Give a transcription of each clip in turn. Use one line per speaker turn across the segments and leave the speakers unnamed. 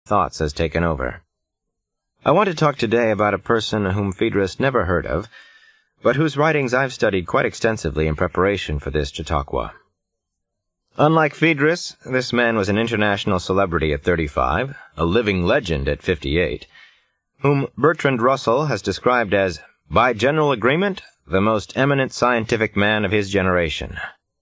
thoughts has taken over. I want to talk today about a person whom Phaedrus never heard of, but whose writings I've studied quite extensively in preparation for this Chautauqua. Unlike Phaedrus, this man was an international celebrity at 35, a living legend at 58, whom Bertrand Russell has described as, by general agreement, the most eminent scientific man of his generation.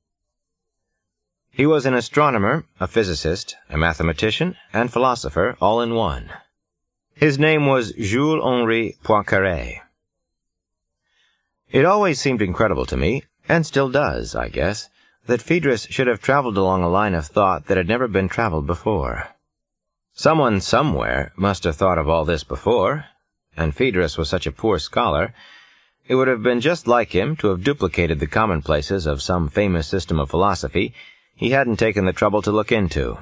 He was an astronomer, a physicist, a mathematician, and philosopher all in one. His name was Jules-Henri Poincaré. It always seemed incredible to me, and still does, I guess, that Phaedrus should have traveled along a line of thought that had never been traveled before. Someone somewhere must have thought of all this before, and Phaedrus was such a poor scholar, it would have been just like him to have duplicated the commonplaces of some famous system of philosophy he hadn't taken the trouble to look into.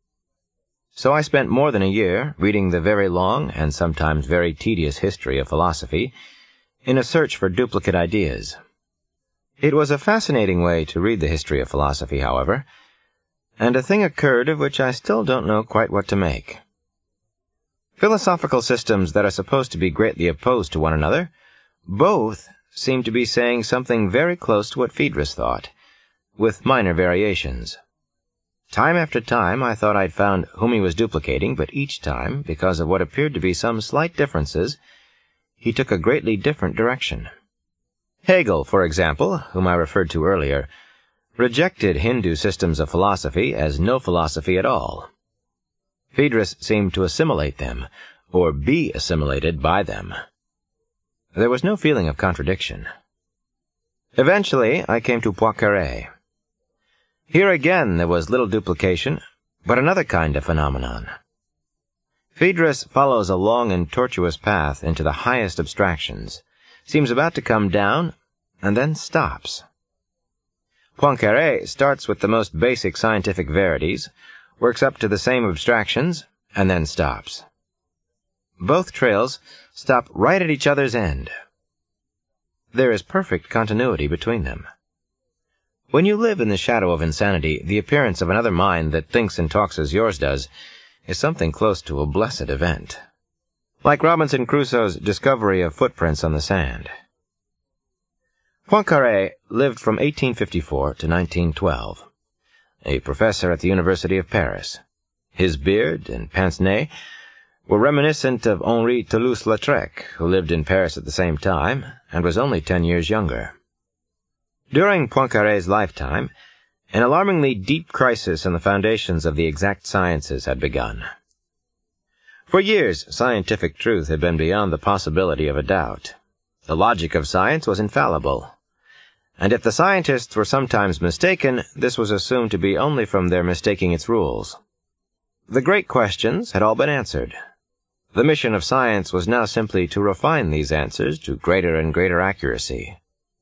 So I spent more than a year reading the very long and sometimes very tedious history of philosophy in a search for duplicate ideas. It was a fascinating way to read the history of philosophy, however, and a thing occurred of which I still don't know quite what to make. Philosophical systems that are supposed to be greatly opposed to one another, both seem to be saying something very close to what Phaedrus thought, with minor variations. Time after time I thought I'd found whom he was duplicating, but each time, because of what appeared to be some slight differences, he took a greatly different direction. Hegel, for example, whom I referred to earlier, rejected Hindu systems of philosophy as no philosophy at all. Phaedrus seemed to assimilate them, or be assimilated by them. There was no feeling of contradiction. Eventually, I came to Poincaré. Here again there was little duplication, but another kind of phenomenon. Phaedrus follows a long and tortuous path into the highest abstractions, seems about to come down, and then stops. Poincaré starts with the most basic scientific verities, works up to the same abstractions, and then stops. Both trails stop right at each other's end. There is perfect continuity between them. When you live in the shadow of insanity, the appearance of another mind that thinks and talks as yours does is something close to a blessed event. Like Robinson Crusoe's discovery of footprints on the sand. Poincaré lived from 1854 to 1912, a professor at the University of Paris. His beard and pince-nez were reminiscent of Henri Toulouse-Lautrec, who lived in Paris at the same time and was only 10 years younger. During Poincaré's lifetime, an alarmingly deep crisis in the foundations of the exact sciences had begun. For years, scientific truth had been beyond the possibility of a doubt. The logic of science was infallible, and if the scientists were sometimes mistaken, this was assumed to be only from their mistaking its rules. The great questions had all been answered. The mission of science was now simply to refine these answers to greater and greater accuracy.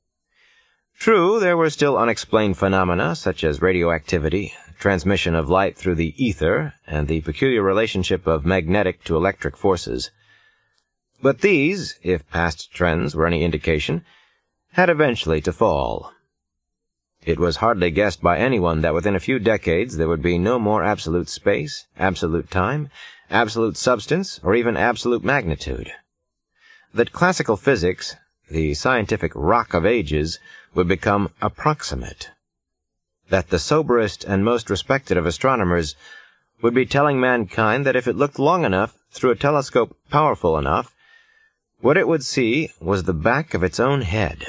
True, there were still unexplained phenomena such as radioactivity, transmission of light through the ether, and the peculiar relationship of magnetic to electric forces. But these, if past trends were any indication, had eventually to fall. It was hardly guessed by anyone that within a few decades there would be no more absolute space, absolute time, absolute substance, or even absolute magnitude. That classical physics, the scientific rock of ages, would become approximate. That the soberest and most respected of astronomers would be telling mankind that if it looked long enough through a telescope powerful enough, what it would see was the back of its own head.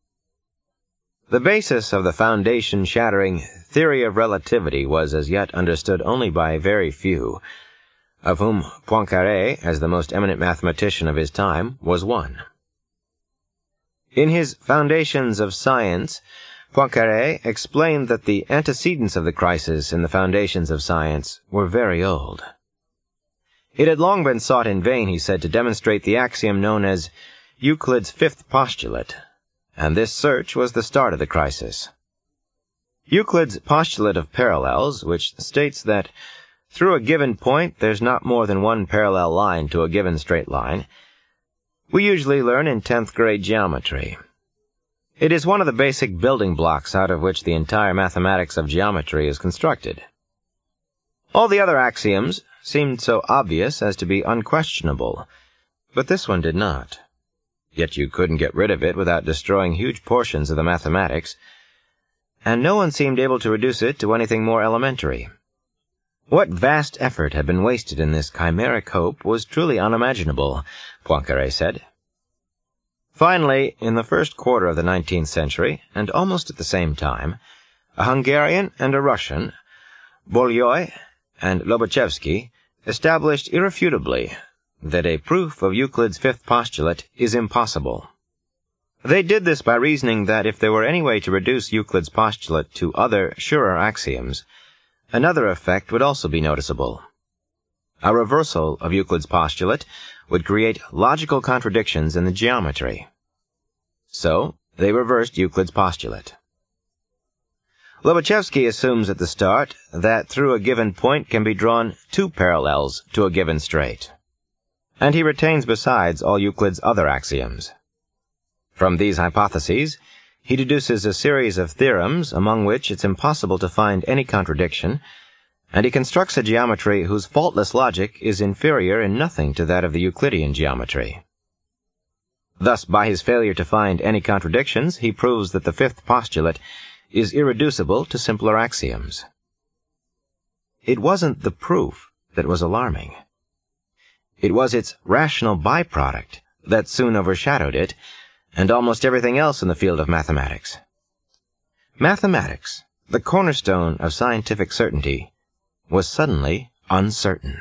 The basis of the foundation-shattering theory of relativity was as yet understood only by very few, of whom Poincaré, as the most eminent mathematician of his time, was one. In his Foundations of Science, Poincaré explained that the antecedents of the crisis in the foundations of science were very old. It had long been sought in vain, he said, to demonstrate the axiom known as Euclid's fifth postulate, and this search was the start of the crisis. Euclid's postulate of parallels, which states that through a given point there's not more than one parallel line to a given straight line, we usually learn in 10th grade geometry. It is one of the basic building blocks out of which the entire mathematics of geometry is constructed. All the other axioms seemed so obvious as to be unquestionable, but this one did not. Yet you couldn't get rid of it without destroying huge portions of the mathematics, and no one seemed able to reduce it to anything more elementary. What vast effort had been wasted in this chimeric hope was truly unimaginable, Poincaré said. Finally, in the first quarter of the 19th century, and almost at the same time, a Hungarian and a Russian, Bolyai and Lobachevsky, established irrefutably that a proof of Euclid's fifth postulate is impossible. They did this by reasoning that if there were any way to reduce Euclid's postulate to other, surer axioms, another effect would also be noticeable. A reversal of Euclid's postulate would create logical contradictions in the geometry. So, they reversed Euclid's postulate. Lobachevsky assumes at the start that through a given point can be drawn two parallels to a given straight. And he retains besides all Euclid's other axioms. From these hypotheses, he deduces a series of theorems among which it's impossible to find any contradiction, and he constructs a geometry whose faultless logic is inferior in nothing to that of the Euclidean geometry. Thus, by his failure to find any contradictions, he proves that the fifth postulate is irreducible to simpler axioms. It wasn't the proof that was alarming. It was its rational byproduct that soon overshadowed it, and almost everything else in the field of mathematics. Mathematics, the cornerstone of scientific certainty, was suddenly uncertain.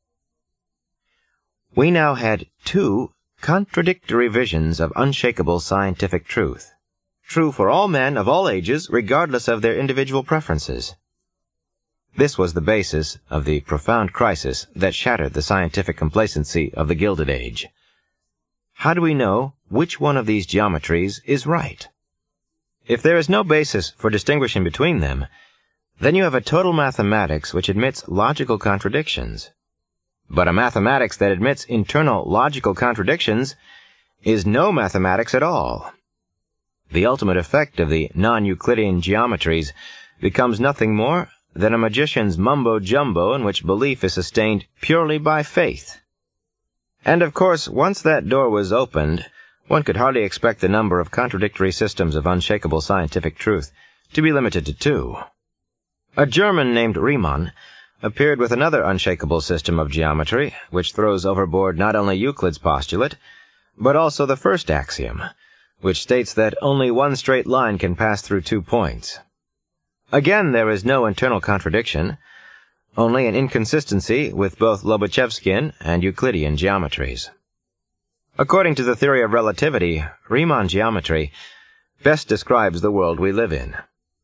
We now had two contradictory visions of unshakable scientific truth, true for all men of all ages, regardless of their individual preferences. This was the basis of the profound crisis that shattered the scientific complacency of the Gilded Age. How do we know which one of these geometries is right? If there is no basis for distinguishing between them, then you have a total mathematics which admits logical contradictions. But a mathematics that admits internal logical contradictions is no mathematics at all. The ultimate effect of the non-Euclidean geometries becomes nothing more than a magician's mumbo-jumbo in which belief is sustained purely by faith. And of course, once that door was opened, one could hardly expect the number of contradictory systems of unshakable scientific truth to be limited to two. A German named Riemann appeared with another unshakable system of geometry, which throws overboard not only Euclid's postulate, but also the first axiom, which states that only one straight line can pass through 2 points. Again, there is no internal contradiction, only an inconsistency with both Lobachevskian and Euclidean geometries. According to the theory of relativity, Riemann geometry best describes the world we live in.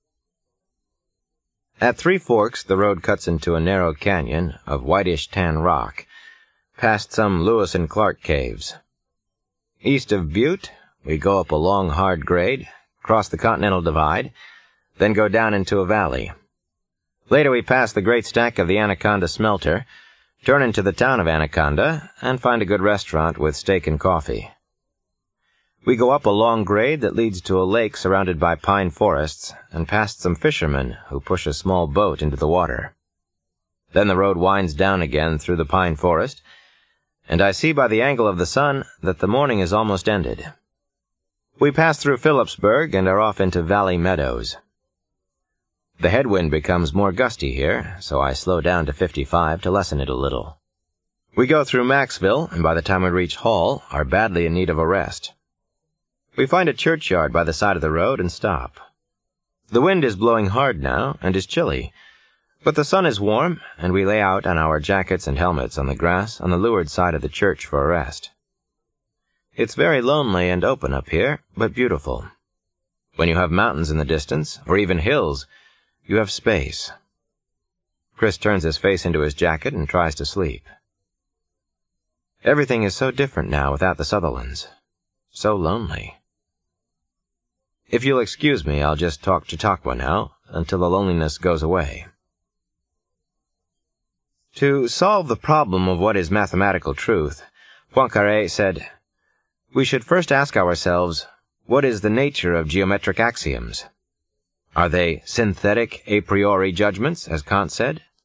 At Three Forks, the road cuts into a narrow canyon of whitish-tan rock, past some Lewis and Clark caves. East of Butte, we go up a long, hard grade, cross the Continental Divide, then go down into a valley. Later we pass the great stack of the Anaconda smelter, turn into the town of Anaconda, and find a good restaurant with steak and coffee. We go up a long grade that leads to a lake surrounded by pine forests, and past some fishermen who push a small boat into the water. Then the road winds down again through the pine forest, and I see by the angle of the sun that the morning is almost ended. We pass through Phillipsburg and are off into Valley Meadows. The headwind becomes more gusty here, so I slow down to 55 to lessen it a little. We go through Maxville, and by the time we reach Hall, are badly in need of a rest. We find a churchyard by the side of the road and stop. The wind is blowing hard now, and is chilly, but the sun is warm, and we lay out on our jackets and helmets on the grass on the leeward side of the church for a rest. It's very lonely and open up here, but beautiful. When you have mountains in the distance, or even hills, you have space. Chris turns his face into his jacket and tries to sleep. Everything is so different now without the Sutherlands. So lonely. If you'll excuse me, I'll just talk Chautauqua now, until the loneliness goes away. To solve the problem of what is mathematical truth, Poincaré said, "We should first ask ourselves, what is the nature of geometric axioms? Are they synthetic a priori judgments, as Kant said?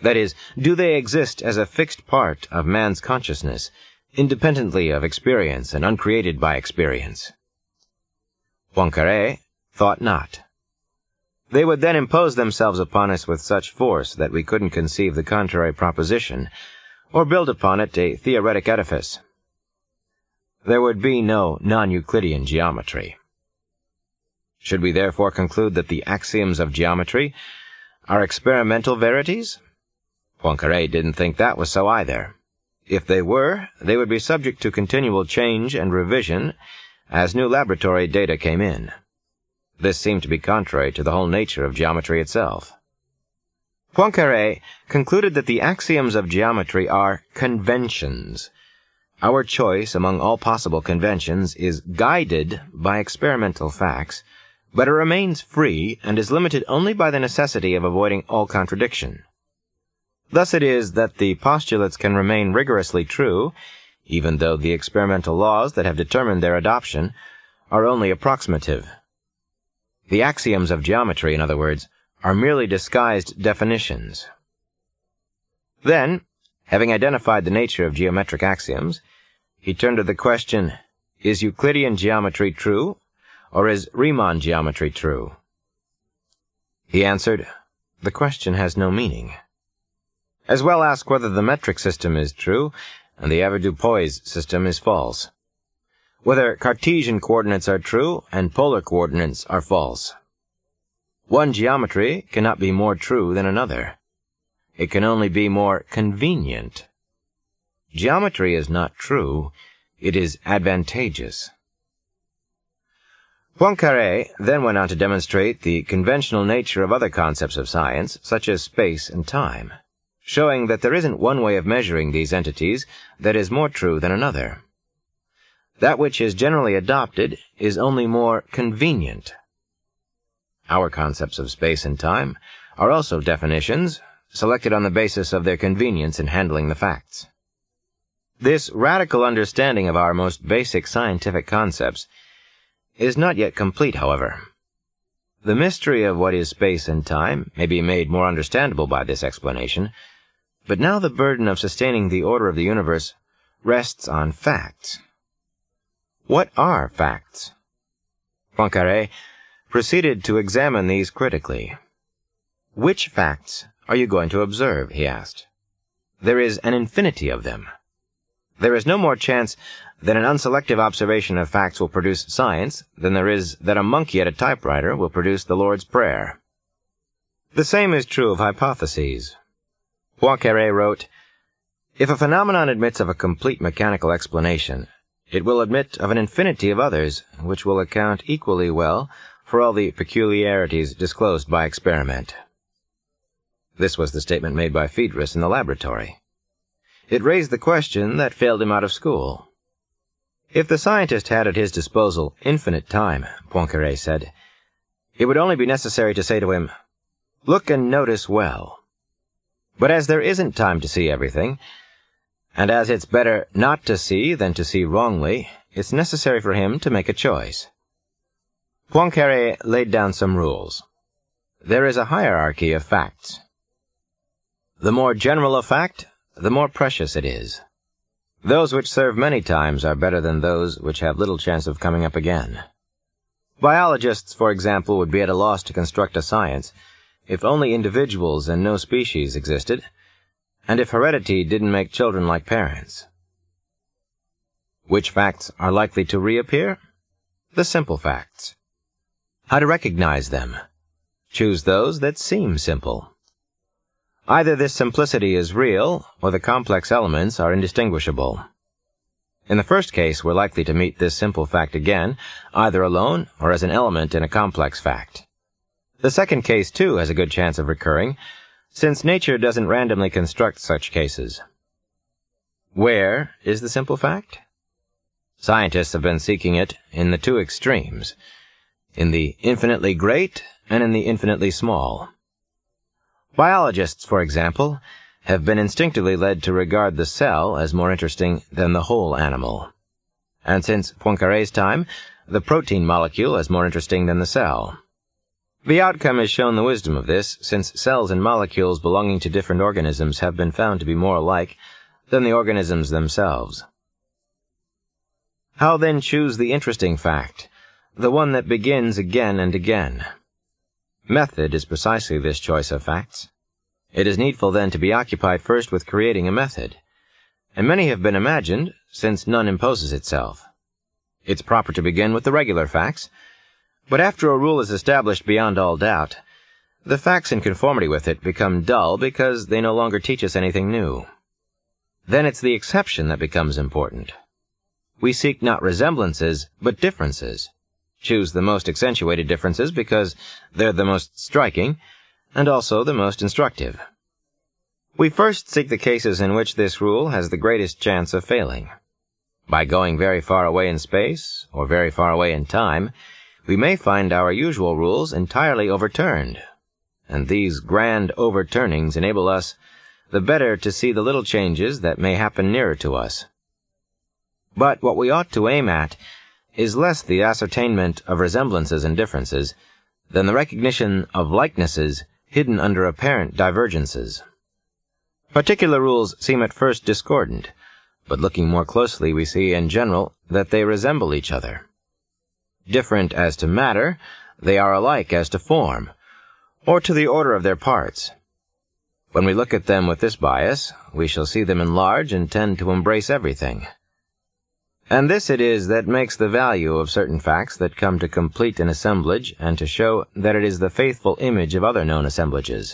That is, do they exist as a fixed part of man's consciousness, independently of experience and uncreated by experience? Poincaré thought not. They would then impose themselves upon us with such force that we couldn't conceive the contrary proposition, or build upon it a theoretic edifice. There would be no non-Euclidean geometry. Should we therefore conclude that the axioms of geometry are experimental verities? Poincaré didn't think that was so either. If they were, they would be subject to continual change and revision as new laboratory data came in. This seemed to be contrary to the whole nature of geometry itself. Poincaré concluded that the axioms of geometry are conventions. Our choice among all possible conventions is guided by experimental facts, but it remains free and is limited only by the necessity of avoiding all contradiction. Thus it is that the postulates can remain rigorously true, even though the experimental laws that have determined their adoption are only approximative. The axioms of geometry, in other words, are merely disguised definitions. Then, having identified the nature of geometric axioms, he turned to the question, is Euclidean geometry true, or is Riemann geometry true? He answered, the question has no meaning. As well ask whether the metric system is true and the Avogadro's system is false. Whether Cartesian coordinates are true and polar coordinates are false. One geometry cannot be more true than another. It can only be more convenient. Geometry is not true, it is advantageous. Poincaré then went on to demonstrate the conventional nature of other concepts of science, such as space and time, showing that there isn't one way of measuring these entities that is more true than another. That which is generally adopted is only more convenient. Our concepts of space and time are also definitions, selected on the basis of their convenience in handling the facts. This radical understanding of our most basic scientific concepts is not yet complete, however. The mystery of what is space and time may be made more understandable by this explanation, but now the burden of sustaining the order of the universe rests on facts. What are facts? Poincaré proceeded to examine these critically. Which facts are you going to observe? He asked. There is an infinity of them. There is no more chance that an unselective observation of facts will produce science than there is that a monkey at a typewriter will produce the Lord's Prayer. The same is true of hypotheses. Poincaré wrote, if a phenomenon admits of a complete mechanical explanation, it will admit of an infinity of others, which will account equally well for all the peculiarities disclosed by experiment. This was the statement made by Phaedrus in the laboratory. It raised the question that failed him out of school. If the scientist had at his disposal infinite time, Poincaré said, it would only be necessary to say to him, look and notice well. But as there isn't time to see everything, and as it's better not to see than to see wrongly, it's necessary for him to make a choice. Poincaré laid down some rules. There is a hierarchy of facts. The more general a fact, the more precious it is. Those which serve many times are better than those which have little chance of coming up again. Biologists, for example, would be at a loss to construct a science if only individuals and no species existed, and if heredity didn't make children like parents. Which facts are likely to reappear? The simple facts. How to recognize them? Choose those that seem simple. Either this simplicity is real, or the complex elements are indistinguishable. In the first case, we're likely to meet this simple fact again, either alone or as an element in a complex fact. The second case, too, has a good chance of recurring, since nature doesn't randomly construct such cases. Where is the simple fact? Scientists have been seeking it in the two extremes, in the infinitely great and in the infinitely small. Biologists, for example, have been instinctively led to regard the cell as more interesting than the whole animal, and since Poincaré's time, the protein molecule as more interesting than the cell. The outcome has shown the wisdom of this, since cells and molecules belonging to different organisms have been found to be more alike than the organisms themselves. How then choose the interesting fact, the one that begins again and again? Method is precisely this choice of facts. It is needful then to be occupied first with creating a method, and many have been imagined, since none imposes itself. It's proper to begin with the regular facts, but after a rule is established beyond all doubt, the facts in conformity with it become dull because they no longer teach us anything new. Then it's the exception that becomes important. We seek not resemblances, but differences. Choose the most accentuated differences because they're the most striking, and also the most instructive. We first seek the cases in which this rule has the greatest chance of failing. By going very far away in space, or very far away in time, we may find our usual rules entirely overturned, and these grand overturnings enable us the better to see the little changes that may happen nearer to us. But what we ought to aim at is less the ascertainment of resemblances and differences than the recognition of likenesses hidden under apparent divergences. Particular rules seem at first discordant, but looking more closely we see in general that they resemble each other. Different as to matter, they are alike as to form, or to the order of their parts. When we look at them with this bias, we shall see them enlarge and tend to embrace everything. And this it is that makes the value of certain facts that come to complete an assemblage and to show that it is the faithful image of other known assemblages.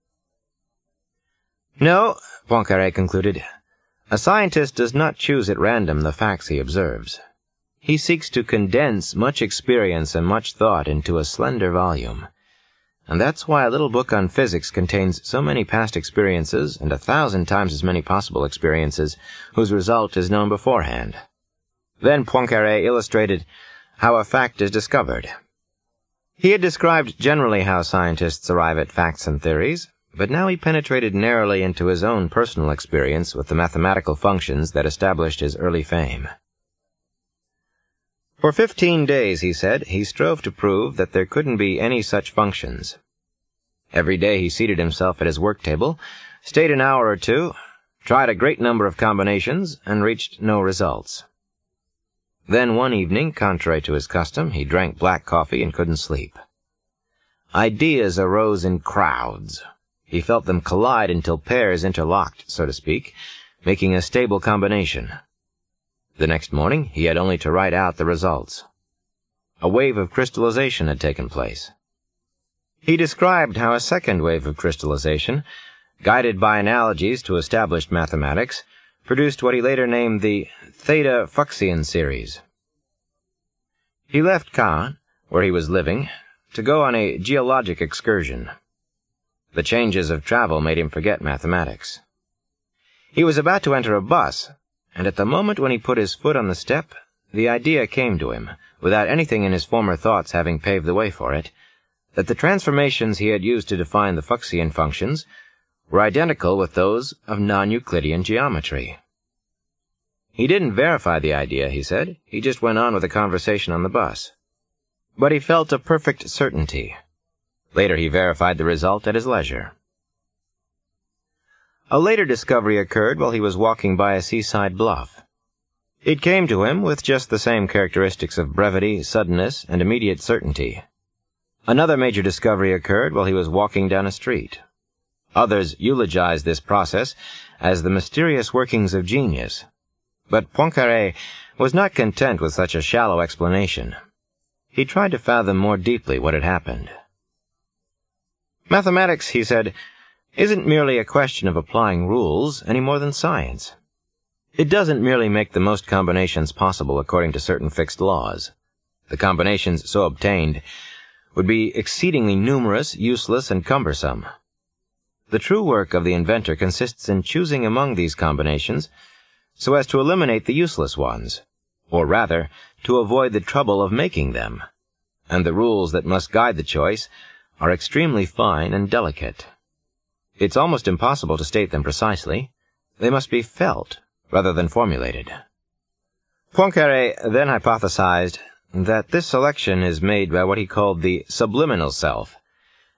No, Poincaré concluded, a scientist does not choose at random the facts he observes. He seeks to condense much experience and much thought into a slender volume. And that's why a little book on physics contains so many past experiences and 1,000 times as many possible experiences whose result is known beforehand. Then Poincaré illustrated how a fact is discovered. He had described generally how scientists arrive at facts and theories, but now he penetrated narrowly into his own personal experience with the mathematical functions that established his early fame. For 15 days, he said, he strove to prove that there couldn't be any such functions. Every day he seated himself at his work table, stayed an hour or two, tried a great number of combinations, and reached no results. Then one evening, contrary to his custom, he drank black coffee and couldn't sleep. Ideas arose in crowds. He felt them collide until pairs interlocked, so to speak, making a stable combination. The next morning, he had only to write out the results. A wave of crystallization had taken place. He described how a second wave of crystallization, guided by analogies to established mathematics, produced what he later named the Theta-Fuchsian series. He left Caen, where he was living, to go on a geologic excursion. The changes of travel made him forget mathematics. He was about to enter a bus, and at the moment when he put his foot on the step, the idea came to him, without anything in his former thoughts having paved the way for it, that the transformations he had used to define the Fuchsian functions were identical with those of non-Euclidean geometry. He didn't verify the idea, he said. He just went on with the conversation on the bus. But he felt a perfect certainty. Later he verified the result at his leisure. A later discovery occurred while he was walking by a seaside bluff. It came to him with just the same characteristics of brevity, suddenness, and immediate certainty. Another major discovery occurred while he was walking down a street. Others eulogized this process as the mysterious workings of genius. But Poincaré was not content with such a shallow explanation. He tried to fathom more deeply what had happened. Mathematics, he said, isn't merely a question of applying rules any more than science. It doesn't merely make the most combinations possible according to certain fixed laws. The combinations so obtained would be exceedingly numerous, useless, and cumbersome. The true work of the inventor consists in choosing among these combinations so as to eliminate the useless ones, or rather, to avoid the trouble of making them, and the rules that must guide the choice are extremely fine and delicate. It's almost impossible to state them precisely. They must be felt rather than formulated. Poincaré then hypothesized that this selection is made by what he called the subliminal self,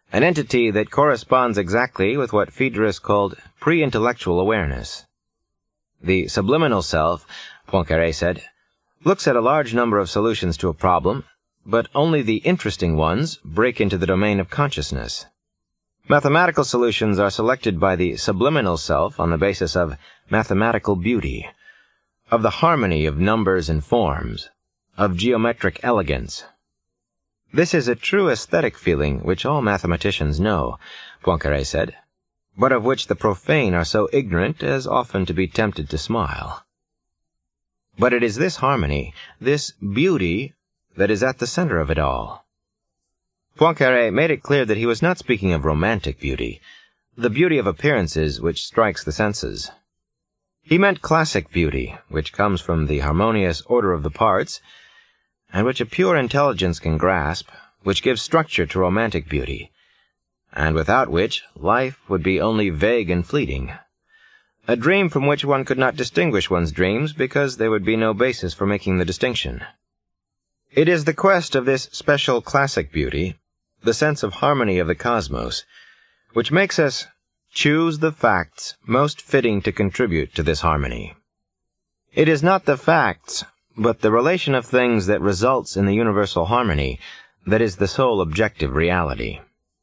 an entity that corresponds exactly with what Phaedrus called pre-intellectual awareness. The subliminal self, Poincaré said, looks at a large number of solutions to a problem, but only the interesting ones break into the domain of consciousness. Mathematical solutions are selected by the subliminal self on the basis of mathematical beauty, of the harmony of numbers and forms, of geometric elegance. This is a true aesthetic feeling which all mathematicians know, Poincaré said, but of which the profane are so ignorant as often to be tempted to smile. But it is this harmony, this beauty, that is at the center of it all. Poincaré made it clear that he was not speaking of romantic beauty, the beauty of appearances which strikes the senses. He meant classic beauty, which comes from the harmonious order of the parts, and which a pure intelligence can grasp, which gives structure to romantic beauty, and without which life would be only vague and fleeting. A dream from which one could not distinguish one's dreams because there would be no basis for making the distinction. It is the quest of this special classic beauty, the sense of harmony of the cosmos, which makes us choose the facts most fitting to contribute to this harmony. It is not the facts, but the relation of things that results in the universal harmony that is the sole objective reality.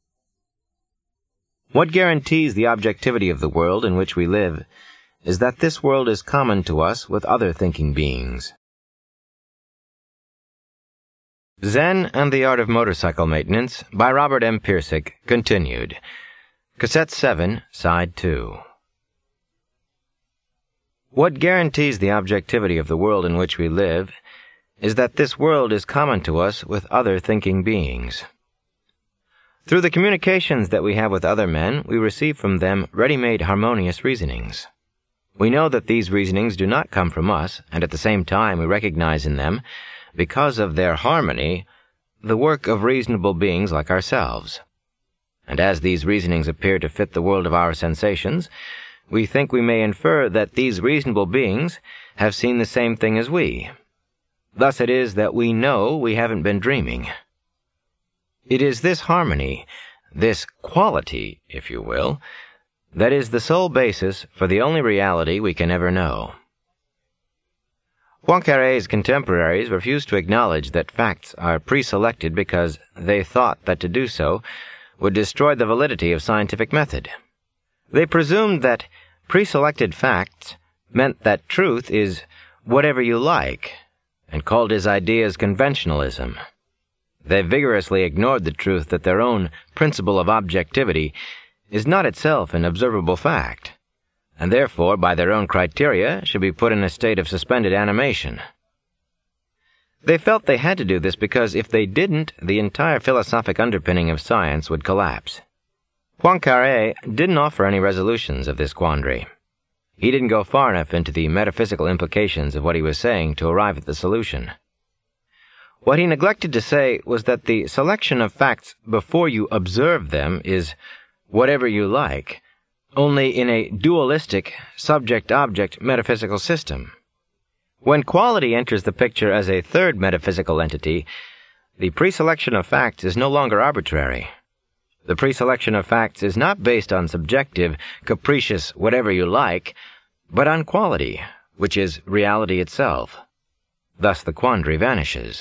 What guarantees the objectivity of the world in which we live is that this world is common to us with other thinking beings. Zen and the Art of Motorcycle Maintenance by Robert M. Pirsig, continued. Cassette 7, Side 2. What guarantees the objectivity of the world in which we live is that this world is common to us with other thinking beings. Through the communications that we have with other men, we receive from them ready-made harmonious reasonings. We know that these reasonings do not come from us, and at the same time we recognize in them, because of their harmony, the work of reasonable beings like ourselves. And as these reasonings appear to fit the world of our sensations, we think we may infer that these reasonable beings have seen the same thing as we. Thus it is that we know we haven't been dreaming. It is this harmony, this quality, if you will, that is the sole basis for the only reality we can ever know. Poincaré's contemporaries refused to acknowledge that facts are pre-selected because they thought that to do so would destroy the validity of scientific method. They presumed that pre-selected facts meant that truth is whatever you like, and called his ideas conventionalism. They vigorously ignored the truth that their own principle of objectivity is not itself an observable fact, and therefore, by their own criteria, should be put in a state of suspended animation. They felt they had to do this because if they didn't, the entire philosophic underpinning of science would collapse. Poincaré didn't offer any resolutions of this quandary. He didn't go far enough into the metaphysical implications of what he was saying to arrive at the solution. What he neglected to say was that the selection of facts before you observe them is whatever you like, only in a dualistic, subject-object metaphysical system. When quality enters the picture as a third metaphysical entity, the preselection of facts is no longer arbitrary. The preselection of facts is not based on subjective, capricious whatever you like, but on quality, which is reality itself. Thus the quandary vanishes.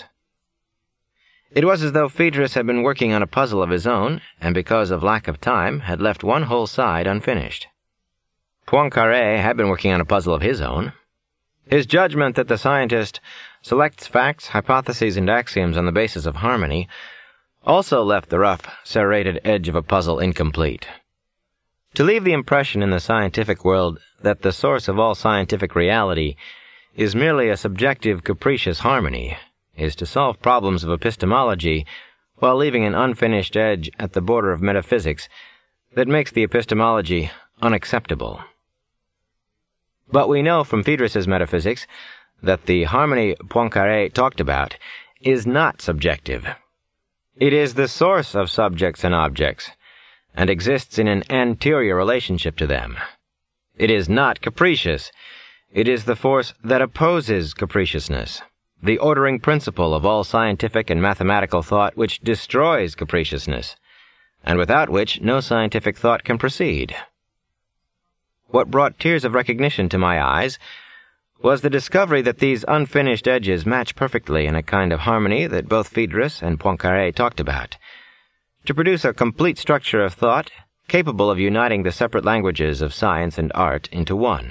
It was as though Phaedrus had been working on a puzzle of his own, and because of lack of time, had left one whole side unfinished. Poincaré had been working on a puzzle of his own. His judgment that the scientist selects facts, hypotheses, and axioms on the basis of harmony also left the rough, serrated edge of a puzzle incomplete. To leave the impression in the scientific world that the source of all scientific reality is merely a subjective, capricious harmony is to solve problems of epistemology while leaving an unfinished edge at the border of metaphysics that makes the epistemology unacceptable. But we know from Phaedrus's metaphysics that the harmony Poincaré talked about is not subjective. It is the source of subjects and objects, and exists in an anterior relationship to them. It is not capricious. It is the force that opposes capriciousness, the ordering principle of all scientific and mathematical thought which destroys capriciousness, and without which no scientific thought can proceed. What brought tears of recognition to my eyes was the discovery that these unfinished edges match perfectly in a kind of harmony that both Phaedrus and Poincaré talked about, to produce a complete structure of thought capable of uniting the separate languages of science and art into one.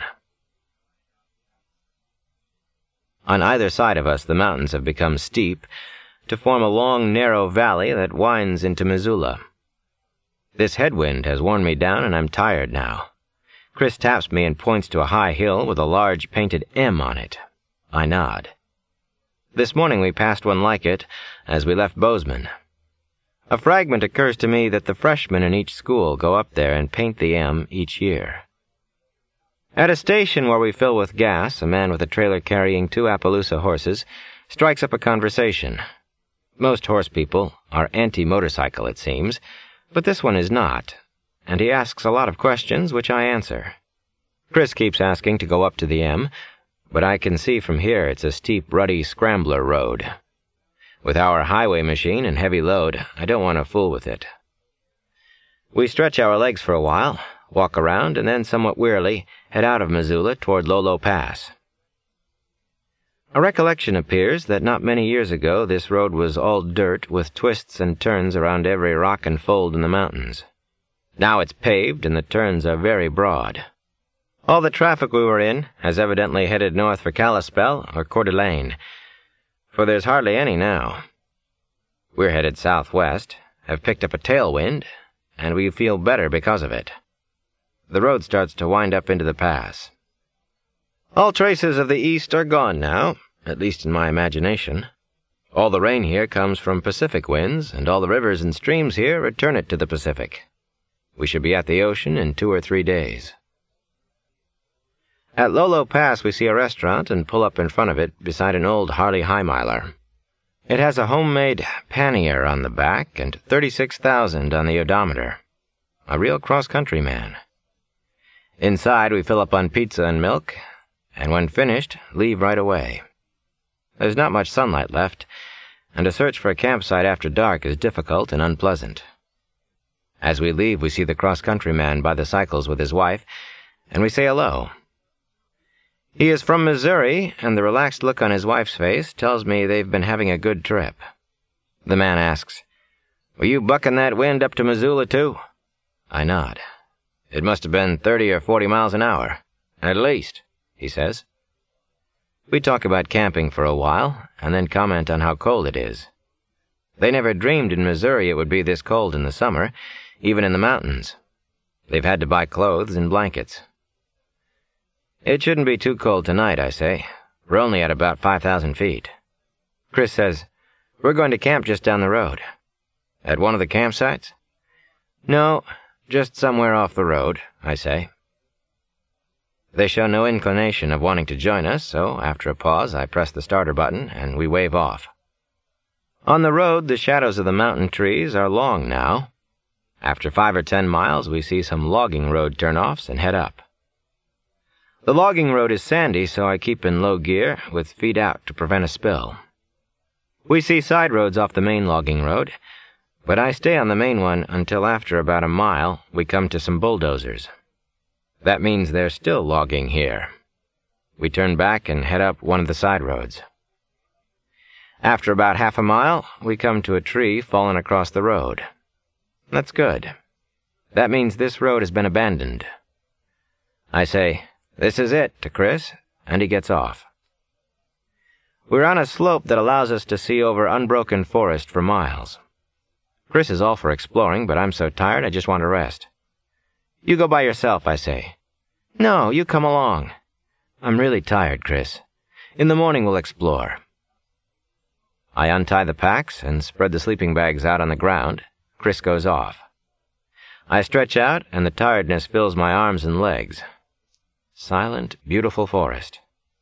On either side of us the mountains have become steep to form a long, narrow valley that winds into Missoula. This headwind has worn me down, and I'm tired now. Chris taps me and points to a high hill with a large painted M on it. I nod. This morning we passed one like it as we left Bozeman. A fragment occurs to me that the freshmen in each school go up there and paint the M each year. At a station where we fill with gas, a man with a trailer carrying 2 Appaloosa horses strikes up a conversation. Most horse people are anti-motorcycle, it seems, but this one is not, and he asks a lot of questions which I answer. Chris keeps asking to go up to the M, but I can see from here it's a steep, rutty scrambler road. With our highway machine and heavy load, I don't want to fool with it. We stretch our legs for a while, walk around, and then somewhat wearily head out of Missoula toward Lolo Pass. A recollection appears that not many years ago this road was all dirt with twists and turns around every rock and fold in the mountains. Now it's paved and the turns are very broad. All the traffic we were in has evidently headed north for Kalispell or Coeur d'Alene, for there's hardly any now. We're headed southwest, have picked up a tailwind, and we feel better because of it. The road starts to wind up into the pass. All traces of the east are gone now, at least in my imagination. All the rain here comes from Pacific winds, and all the rivers and streams here return it to the Pacific. We should be at the ocean in 2 or 3 days. At Lolo Pass we see a restaurant and pull up in front of it beside an old Harley Highmiler. It has a homemade pannier on the back and 36,000 on the odometer. A real cross-country man. Inside we fill up on pizza and milk, and when finished, leave right away. There's not much sunlight left, and a search for a campsite after dark is difficult and unpleasant. As we leave, we see the cross-country man by the cycles with his wife, and we say hello. He is from Missouri, and the relaxed look on his wife's face tells me they've been having a good trip. The man asks, "Were you bucking that wind up to Missoula, too?" I nod. "It must have been 30 or 40 miles an hour. At least," he says. We talk about camping for a while, and then comment on how cold it is. They never dreamed in Missouri it would be this cold in the summer, even in the mountains. They've had to buy clothes and blankets. "It shouldn't be too cold tonight," I say. "We're only at about 5,000 feet. Chris says, "We're going to camp just down the road." "At one of the campsites?" "No, just somewhere off the road," I say. They show no inclination of wanting to join us, so after a pause I press the starter button and we wave off. On the road, the shadows of the mountain trees are long now. After 5 or 10 miles, we see some logging road turnoffs and head up. The logging road is sandy, so I keep in low gear, with feet out to prevent a spill. We see side roads off the main logging road, but I stay on the main one until after about a mile we come to some bulldozers. That means they're still logging here. We turn back and head up one of the side roads. After about half a mile, we come to a tree fallen across the road. That's good. That means this road has been abandoned. I say, "This is it," to Chris, and he gets off. We're on a slope that allows us to see over unbroken forest for miles. Chris is all for exploring, but I'm so tired I just want to rest. "You go by yourself," I say. "No, you come along." "I'm really tired, Chris. In the morning we'll explore." I untie the packs and spread the sleeping bags out on the ground. Chris goes off. I stretch out, and the tiredness fills my arms and legs. Silent, beautiful forest.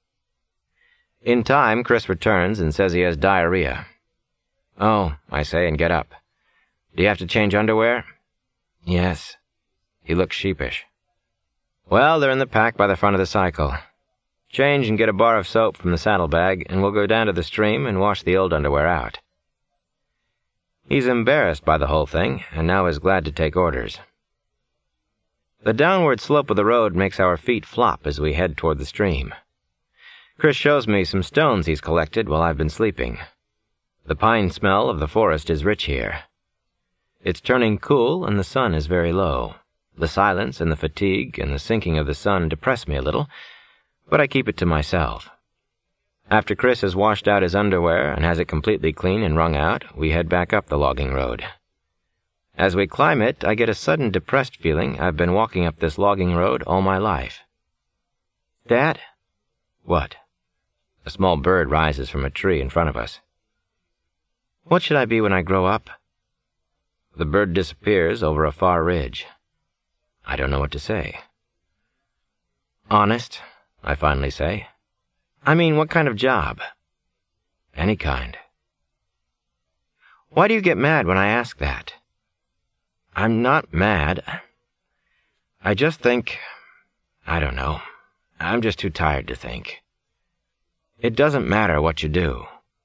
In time, Chris returns and says he has diarrhea. "Oh," I say, and get up. "Do you have to change underwear?" "Yes." He looks sheepish. "Well, they're in the pack by the front of the cycle. Change and get a bar of soap from the saddlebag, and we'll go down to the stream and wash the old underwear out." He's embarrassed by the whole thing, and now is glad to take orders. The downward slope of the road makes our feet flop as we head toward the stream. Chris shows me some stones he's collected while I've been sleeping. The pine smell of the forest is rich here. It's turning cool, and the sun is very low. The silence and the fatigue and the sinking of the sun depress me a little, but I keep it to myself. After Chris has washed out his underwear and has it completely clean and wrung out, we head back up the logging road. As we climb it, I get a sudden depressed feeling I've been walking up this logging road all my life. Dad? What? A small bird rises from a tree in front of us. What should I be when I grow up? The bird disappears over a far ridge. I don't know what to say. Honest, I finally say. I mean, what kind of job? Any kind. Why do you get mad when I ask that? I'm not mad. I just think, I don't know. I'm just too tired to think. It doesn't matter what you do.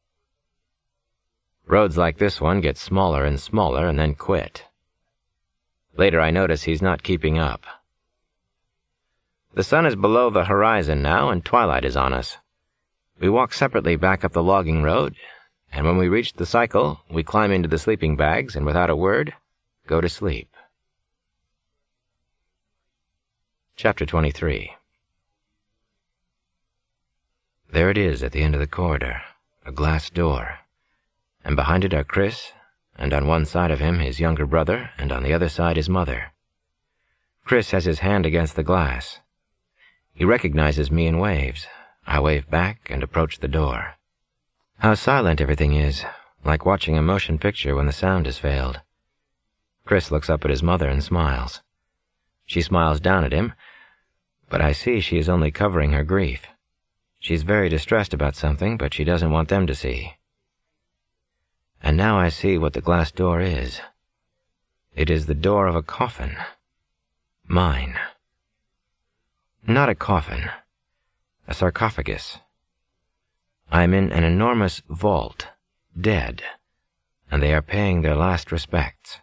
Roads like this one get smaller and smaller and then quit. Later I notice he's not keeping up. The sun is below the horizon now and twilight is on us. We walk separately back up the logging road, and when we reach the cycle, we climb into the sleeping bags and without a word, go to sleep. Chapter 23. There it is at the end of the corridor, a glass door, and behind it are Chris, and on one side of him his younger brother, and on the other side his mother. Chris has his hand against the glass. He recognizes me and waves. I wave back and approach the door. How silent everything is, like watching a motion picture when the sound has failed. Chris looks up at his mother and smiles. She smiles down at him, but I see she is only covering her grief. She's very distressed about something, but she doesn't want them to see. And now I see what the glass door is. It is the door of a coffin. Mine. Not a coffin. A sarcophagus. I am in an enormous vault, dead, and they are paying their last respects.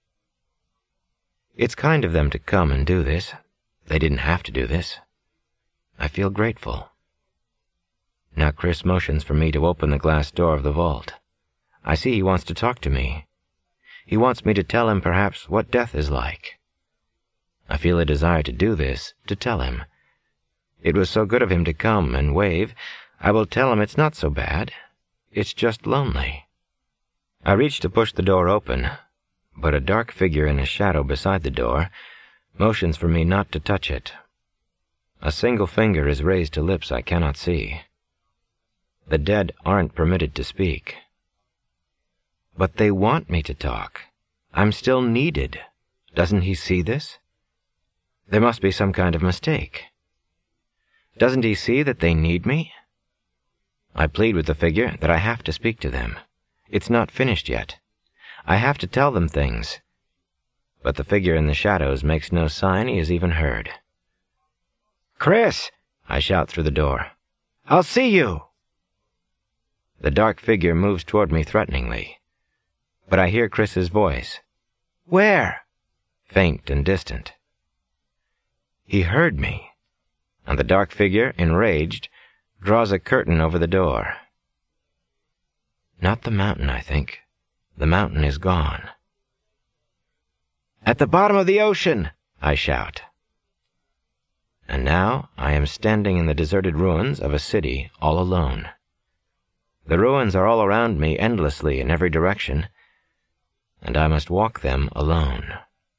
It's kind of them to come and do this. They didn't have to do this. I feel grateful. Now Chris motions for me to open the glass door of the vault. I see he wants to talk to me. He wants me to tell him perhaps what death is like. I feel a desire to do this, to tell him. It was so good of him to come and wave. I will tell him it's not so bad. It's just lonely. I reach to push the door open, but a dark figure in a shadow beside the door motions for me not to touch it. A single finger is raised to lips I cannot see. The dead aren't permitted to speak. But they want me to talk. I'm still needed. Doesn't he see this? There must be some kind of mistake. Doesn't he see that they need me? I plead with the figure that I have to speak to them. It's not finished yet. I have to tell them things. But the figure in the shadows makes no sign he has even heard. "Chris!" I shout through the door. "I'll see you!" The dark figure moves toward me threateningly. But I hear Chris's voice. "Where?" Faint and distant. He heard me, and the dark figure, enraged, draws a curtain over the door. Not the mountain, I think. The mountain is gone. "At the bottom of the ocean!" I shout. And now I am standing in the deserted ruins of a city all alone. The ruins are all around me endlessly in every direction, and I must walk them alone.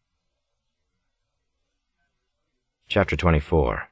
Chapter 24.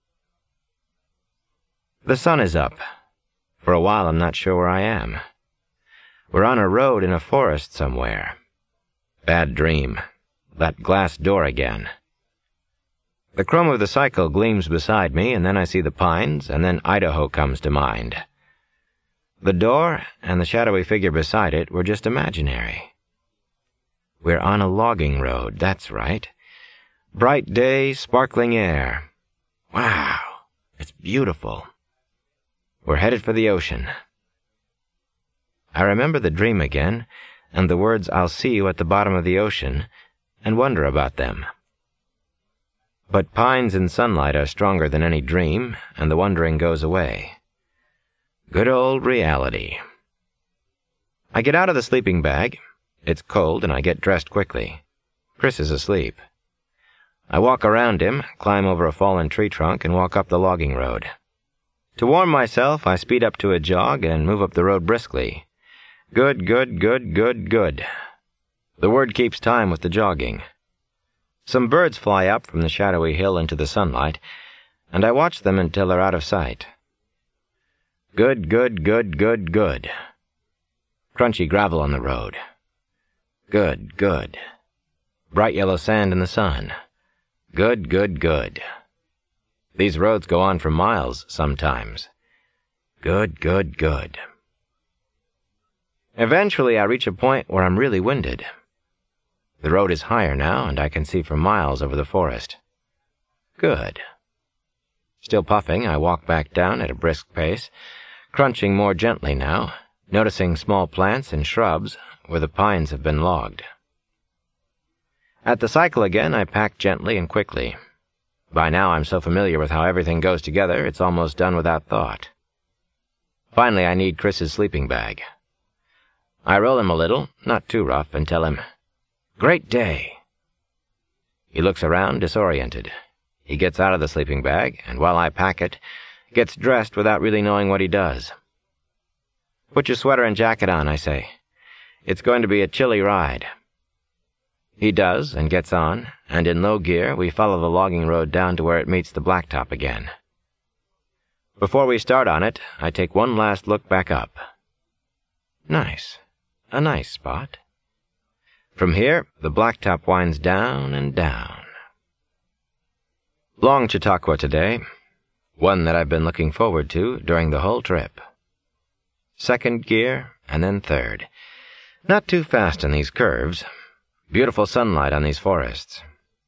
The sun is up. For a while I'm not sure where I am. We're on a road in a forest somewhere. Bad dream. That glass door again. The chrome of the cycle gleams beside me, and then I see the pines, and then Idaho comes to mind. The door and the shadowy figure beside it were just imaginary. We're on a logging road, that's right. Bright day, sparkling air. Wow, it's beautiful. We're headed for the ocean. I remember the dream again, and the words "I'll see you at the bottom of the ocean," and wonder about them. But pines in sunlight are stronger than any dream, and the wondering goes away. Good old reality. I get out of the sleeping bag. It's cold, and I get dressed quickly. Chris is asleep. I walk around him, climb over a fallen tree trunk, and walk up the logging road. To warm myself, I speed up to a jog and move up the road briskly. Good, good, good, good, good. The word keeps time with the jogging. Some birds fly up from the shadowy hill into the sunlight, and I watch them until they're out of sight. Good, good, good, good, good. Crunchy gravel on the road. Good, good. Bright yellow sand in the sun. Good, good, good. These roads go on for miles sometimes. Good, good, good. Eventually I reach a point where I'm really winded. The road is higher now, and I can see for miles over the forest. Good. Still puffing, I walk back down at a brisk pace, crunching more gently now, noticing small plants and shrubs where the pines have been logged. At the cycle again, I pack gently and quickly. By now I'm so familiar with how everything goes together, it's almost done without thought. Finally, I need Chris's sleeping bag. I roll him a little, not too rough, and tell him, "Great day." He looks around, disoriented. He gets out of the sleeping bag, and while I pack it, gets dressed without really knowing what he does. "Put your sweater and jacket on," I say. "It's going to be a chilly ride." He does, and gets on, and in low gear we follow the logging road down to where it meets the blacktop again. Before we start on it, I take one last look back up. Nice. A nice spot. From here, the blacktop winds down and down. Long Chautauqua today, one that I've been looking forward to during the whole trip. Second gear, and then third. Not too fast in these curves. Beautiful sunlight on these forests.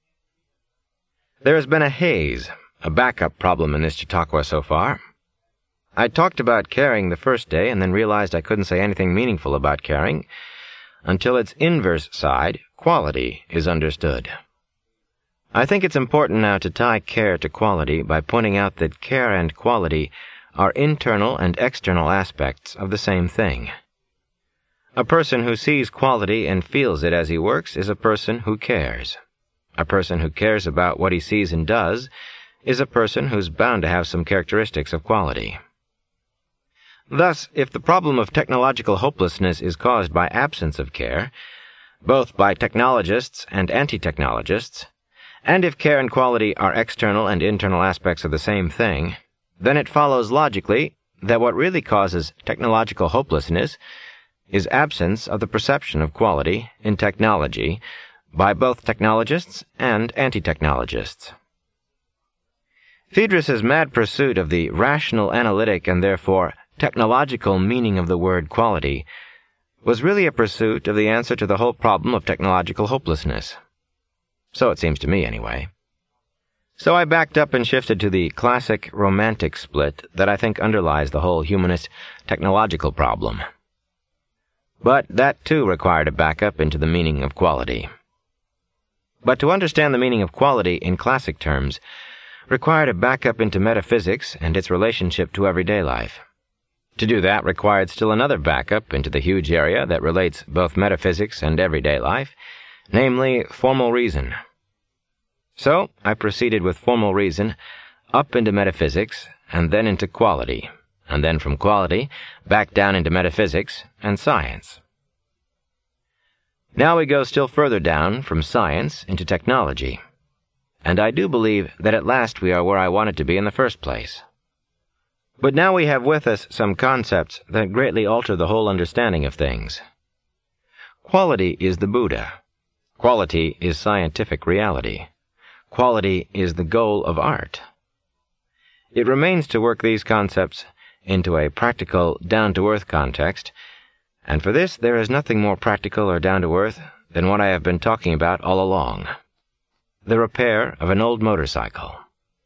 There has been a haze, a backup problem in this Chautauqua so far. I talked about caring the first day and then realized I couldn't say anything meaningful about caring until its inverse side, quality, is understood. I think it's important now to tie care to quality by pointing out that care and quality are internal and external aspects of the same thing. A person who sees quality and feels it as he works is a person who cares. A person who cares about what he sees and does is a person who's bound to have some characteristics of quality. Thus, if the problem of technological hopelessness is caused by absence of care, both by technologists and anti-technologists, and if care and quality are external and internal aspects of the same thing, then it follows logically that what really causes technological hopelessness is absence of the perception of quality in technology by both technologists and anti-technologists. Phaedrus's mad pursuit of the rational, analytic, and therefore technological meaning of the word quality was really a pursuit of the answer to the whole problem of technological hopelessness. So it seems to me, anyway. So I backed up and shifted to the classic romantic split that I think underlies the whole humanist technological problem. But that too required a backup into the meaning of quality. But to understand the meaning of quality in classic terms required a backup into metaphysics and its relationship to everyday life. To do that required still another backup into the huge area that relates both metaphysics and everyday life, namely formal reason. So I proceeded with formal reason up into metaphysics and then into quality, and then from quality back down into metaphysics and science. Now we go still further down from science into technology, and I do believe that at last we are where I wanted to be in the first place. But now we have with us some concepts that greatly alter the whole understanding of things. Quality is the Buddha. Quality is scientific reality. Quality is the goal of art. It remains to work these concepts into a practical, down-to-earth context, and for this there is nothing more practical or down-to-earth than what I have been talking about all along: the repair of an old motorcycle.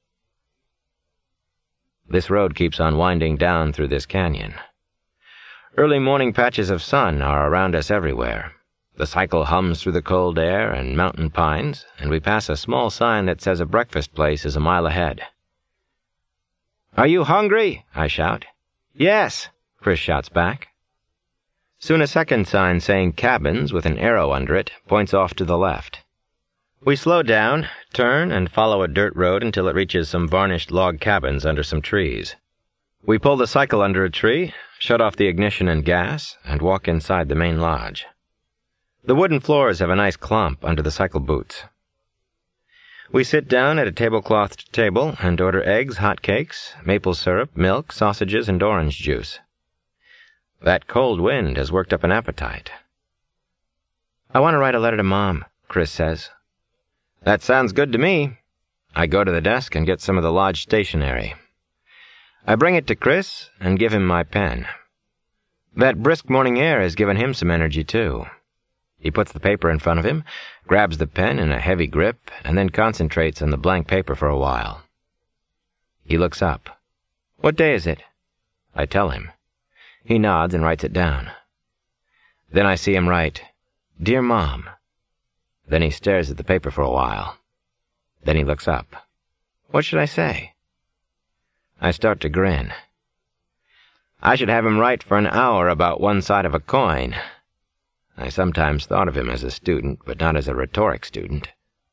This road keeps on winding down through this canyon. Early morning patches of sun are around us everywhere. The cycle hums through the cold air and mountain pines, and we pass a small sign that says a breakfast place is a mile ahead. "Are you hungry?" I shout. "Yes," Chris shouts back. Soon a second sign saying cabins with an arrow under it points off to the left. We slow down, turn, and follow a dirt road until it reaches some varnished log cabins under some trees. We pull the cycle under a tree, shut off the ignition and gas, and walk inside the main lodge. The wooden floors have a nice clump under the cycle boots. We sit down at a tableclothed table and order eggs, hot cakes, maple syrup, milk, sausages, and orange juice. That cold wind has worked up an appetite. "I want to write a letter to Mom," Chris says. "That sounds good to me." I go to the desk and get some of the lodge stationery. I bring it to Chris and give him my pen. That brisk morning air has given him some energy, too. He puts the paper in front of him, grabs the pen in a heavy grip, and then concentrates on the blank paper for a while. He looks up. "What day is it?" I tell him. He nods and writes it down. Then I see him write, "Dear Mom." Then he stares at the paper for a while. Then he looks up. What should I say? I start to grin. I should have him write for an hour about one side of a coin. I sometimes thought of him as a student, but not as a rhetoric student.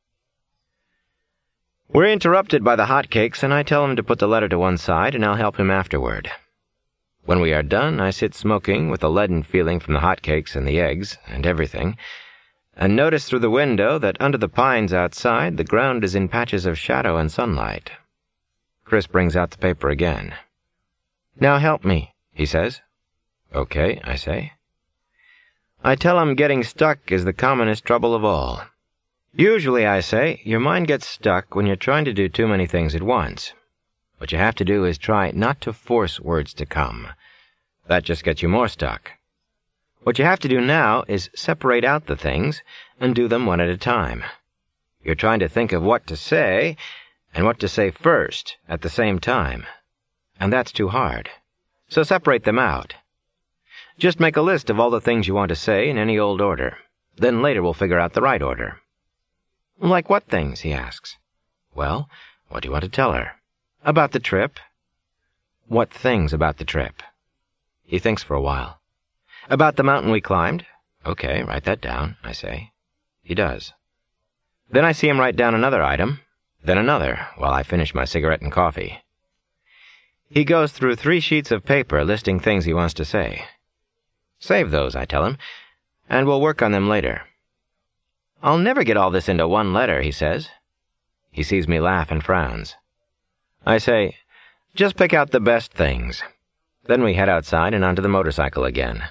We're interrupted by the hotcakes, and I tell him to put the letter to one side, and I'll help him afterward. When we are done, I sit smoking with a leaden feeling from the hotcakes and the eggs and everything, and notice through the window that under the pines outside the ground is in patches of shadow and sunlight. Chris brings out the paper again. "Now help me," he says. "Okay," I say. I tell him getting stuck is the commonest trouble of all. Usually, I say, your mind gets stuck when you're trying to do too many things at once. What you have to do is try not to force words to come. That just gets you more stuck. What you have to do now is separate out the things and do them one at a time. You're trying to think of what to say and what to say first at the same time. And that's too hard. So separate them out. Just make a list of all the things you want to say in any old order. Then later we'll figure out the right order. "Like what things?" he asks. "Well, what do you want to tell her?" "About the trip." "What things about the trip?" He thinks for a while. "About the mountain we climbed." "Okay, write that down," I say. He does. Then I see him write down another item, then another, while I finish my cigarette and coffee. He goes through 3 sheets of paper listing things he wants to say. "Save those," I tell him, "and we'll work on them later." "I'll never get all this into one letter," he says. He sees me laugh and frowns. I say, "Just pick out the best things." Then we head outside and onto the motorcycle again.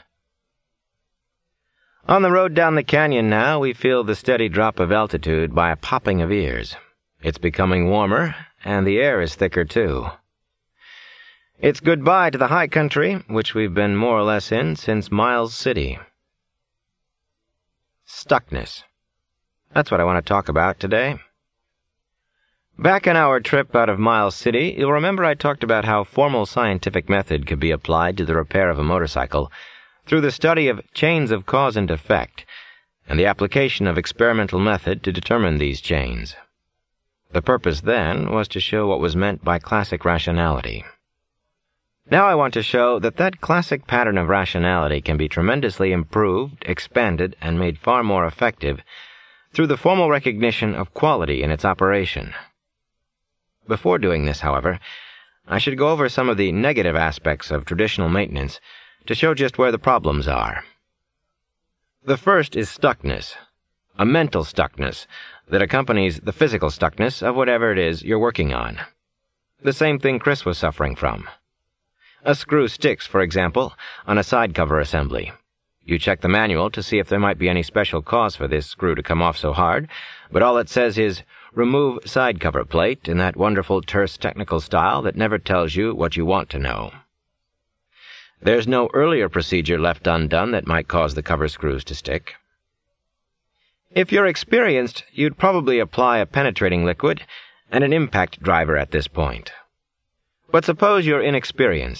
On the road down the canyon now, we feel the steady drop of altitude by a popping of ears. It's becoming warmer, and the air is thicker, too. It's goodbye to the high country, which we've been more or less in since Miles City. Stuckness. That's what I want to talk about today. Back in our trip out of Miles City, you'll remember I talked about how formal scientific method could be applied to the repair of a motorcycle through the study of chains of cause and effect, and the application of experimental method to determine these chains. The purpose then was to show what was meant by classic rationality. Now I want to show that that classic pattern of rationality can be tremendously improved, expanded, and made far more effective through the formal recognition of quality in its operation. Before doing this, however, I should go over some of the negative aspects of traditional maintenance to show just where the problems are. The first is stuckness, a mental stuckness that accompanies the physical stuckness of whatever it is you're working on. The same thing Chris was suffering from. A screw sticks, for example, on a side cover assembly. You check the manual to see if there might be any special cause for this screw to come off so hard, but all it says is, "Remove side cover plate," in that wonderful terse technical style that never tells you what you want to know. There's no earlier procedure left undone that might cause the cover screws to stick. If you're experienced, you'd probably apply a penetrating liquid and an impact driver at this point. But suppose you're inexperienced,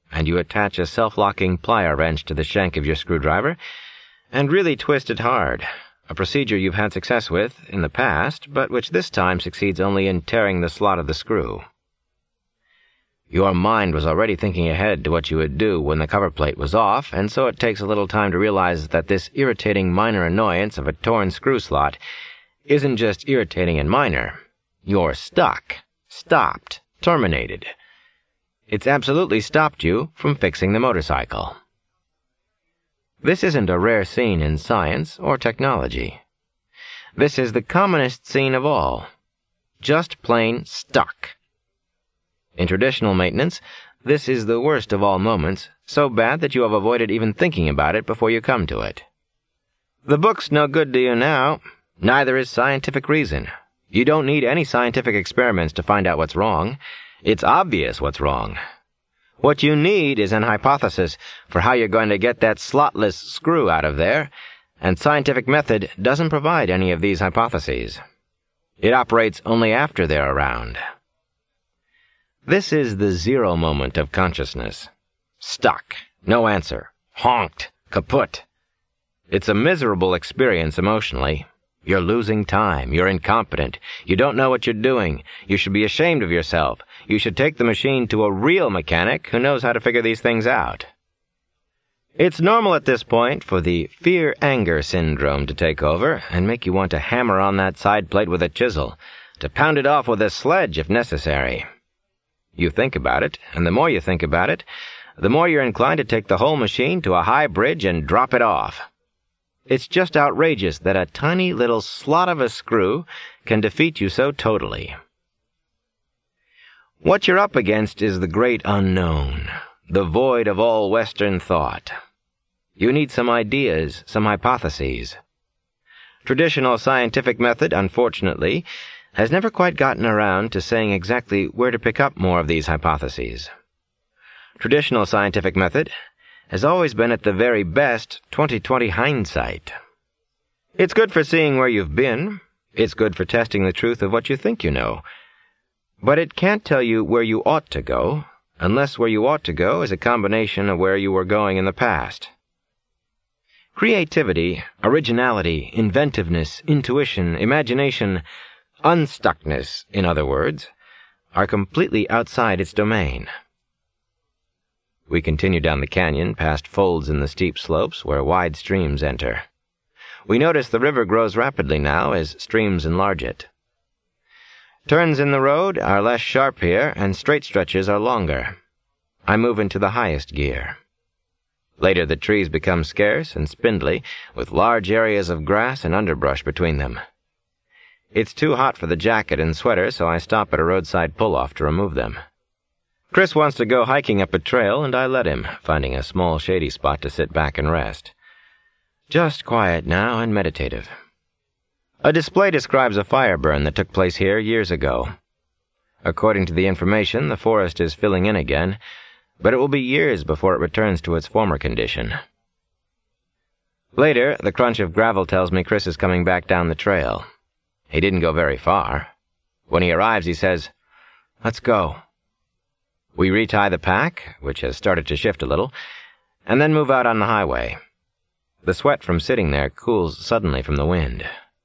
and you attach a self-locking plier wrench to the shank of your screwdriver and really twist it hard, a procedure you've had success with in the past, but which this time succeeds only in tearing the slot of the screw. Your mind was already thinking ahead to what you would do when the cover plate was off, and so it takes a little time to realize that this irritating minor annoyance of a torn screw slot isn't just irritating and minor. You're stuck, stopped, terminated. It's absolutely stopped you from fixing the motorcycle. This isn't a rare scene in science or technology. This is the commonest scene of all. Just plain stuck. In traditional maintenance, this is the worst of all moments, so bad that you have avoided even thinking about it before you come to it. The book's no good to you now. Neither is scientific reason. You don't need any scientific experiments to find out what's wrong. It's obvious what's wrong. What you need is an hypothesis for how you're going to get that slotless screw out of there, and scientific method doesn't provide any of these hypotheses. It operates only after they're around. This is the zero moment of consciousness. Stuck. No answer. Honked. Kaput. It's a miserable experience emotionally. You're losing time. You're incompetent. You don't know what you're doing. You should be ashamed of yourself. You should take the machine to a real mechanic who knows how to figure these things out. It's normal at this point for the fear-anger syndrome to take over and make you want to hammer on that side plate with a chisel, to pound it off with a sledge if necessary. You think about it, and the more you think about it, the more you're inclined to take the whole machine to a high bridge and drop it off. It's just outrageous that a tiny little slot of a screw can defeat you so totally. What you're up against is the great unknown, the void of all Western thought. You need some ideas, some hypotheses. Traditional scientific method, unfortunately, has never quite gotten around to saying exactly where to pick up more of these hypotheses. Traditional scientific method has always been at the very best 20/20 hindsight. It's good for seeing where you've been. It's good for testing the truth of what you think you know. But it can't tell you where you ought to go, unless where you ought to go is a combination of where you were going in the past. Creativity, originality, inventiveness, intuition, imagination, unstuckness, in other words, are completely outside its domain. We continue down the canyon, past folds in the steep slopes where wide streams enter. We notice the river grows rapidly now as streams enlarge it. Turns in the road are less sharp here, and straight stretches are longer. I move into the highest gear. Later the trees become scarce and spindly, with large areas of grass and underbrush between them. It's too hot for the jacket and sweater, so I stop at a roadside pull-off to remove them. Chris wants to go hiking up a trail, and I let him, finding a small shady spot to sit back and rest. Just quiet now and meditative. A display describes a fire burn that took place here years ago. According to the information, the forest is filling in again, but it will be years before it returns to its former condition. Later, the crunch of gravel tells me Chris is coming back down the trail. He didn't go very far. When he arrives, he says, "Let's go." We retie the pack, which has started to shift a little, and then move out on the highway. The sweat from sitting there cools suddenly from the wind.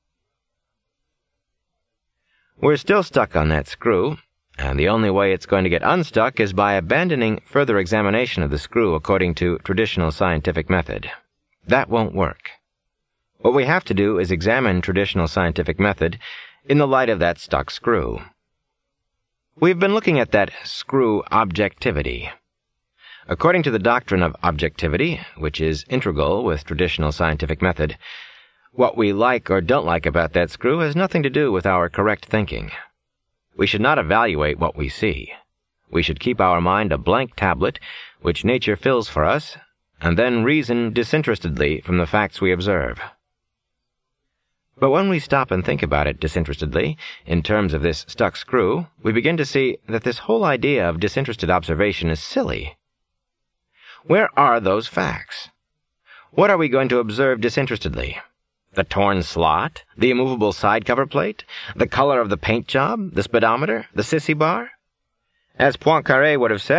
We're still stuck on that screw, and the only way it's going to get unstuck is by abandoning further examination of the screw according to traditional scientific method. That won't work. What we have to do is examine traditional scientific method in the light of that stuck screw. We've been looking at that screw objectivity. According to the doctrine of objectivity, which is integral with traditional scientific method, what we like or don't like about that screw has nothing to do with our correct thinking. We should not evaluate what we see. We should keep our mind a blank tablet, which nature fills for us, and then reason disinterestedly from the facts we observe. But when we stop and think about it disinterestedly, in terms of this stuck screw, we begin to see that this whole idea of disinterested observation is silly. Where are those facts? What are we going to observe disinterestedly? The torn slot? The immovable side cover plate? The color of the paint job? The speedometer? The sissy bar? As Poincaré would have said,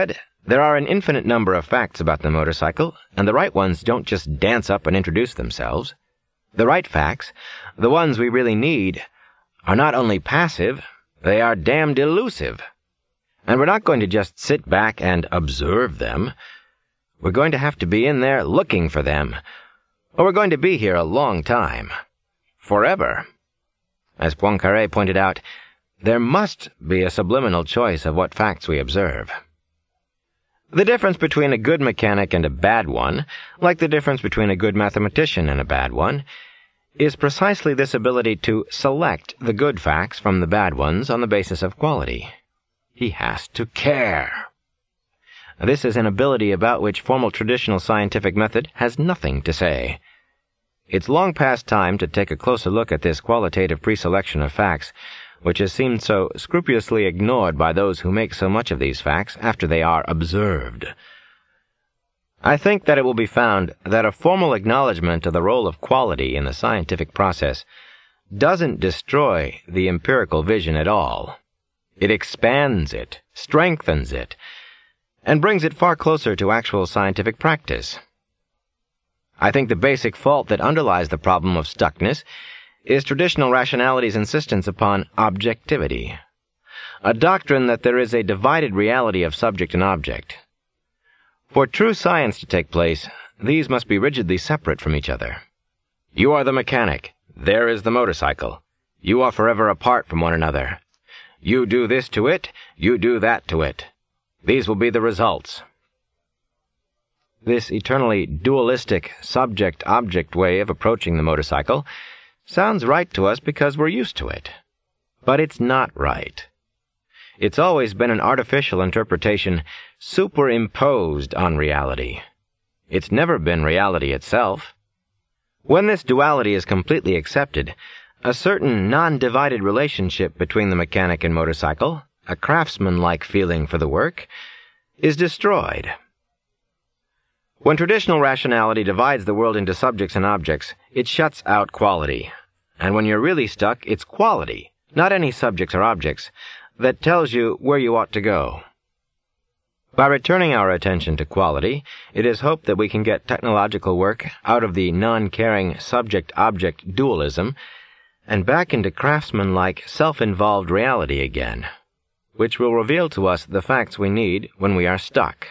There are an infinite number of facts about the motorcycle, and the right ones don't just dance up and introduce themselves. The right facts, the ones we really need, are not only passive, they are damned elusive. And we're not going to just sit back and observe them. We're going to have to be in there looking for them, or we're going to be here a long time. Forever. As Poincaré pointed out, there must be a subliminal choice of what facts we observe. The difference between a good mechanic and a bad one, like the difference between a good mathematician and a bad one, is precisely this ability to select the good facts from the bad ones on the basis of quality. He has to care. This is an ability about which formal traditional scientific method has nothing to say. It's long past time to take a closer look at this qualitative preselection of facts, which has seemed so scrupulously ignored by those who make so much of these facts after they are observed. I think that it will be found that a formal acknowledgment of the role of quality in the scientific process doesn't destroy the empirical vision at all. It expands it, strengthens it, and brings it far closer to actual scientific practice. I think the basic fault that underlies the problem of stuckness is traditional rationality's insistence upon objectivity, a doctrine that there is a divided reality of subject and object. For true science to take place, these must be rigidly separate from each other. You are the mechanic. There is the motorcycle. You are forever apart from one another. You do this to it, you do that to it. These will be the results. This eternally dualistic subject-object way of approaching the motorcycle sounds right to us because we're used to it. But it's not right. It's always been an artificial interpretation superimposed on reality. It's never been reality itself. When this duality is completely accepted, a certain non-divided relationship between the mechanic and motorcycle, a craftsman-like feeling for the work, is destroyed. When traditional rationality divides the world into subjects and objects, it shuts out quality. And when you're really stuck, it's quality, not any subjects or objects, that tells you where you ought to go. By returning our attention to quality, it is hoped that we can get technological work out of the non-caring subject-object dualism and back into craftsman-like self-involved reality again, which will reveal to us the facts we need when we are stuck.